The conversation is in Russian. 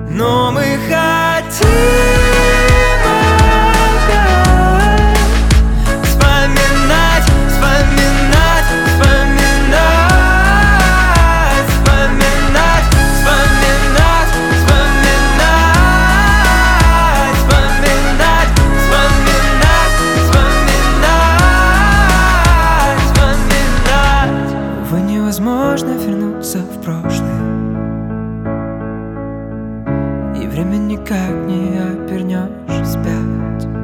но мы хотим невозможно вернуться в прошлое, и время никак не обернешь вспять.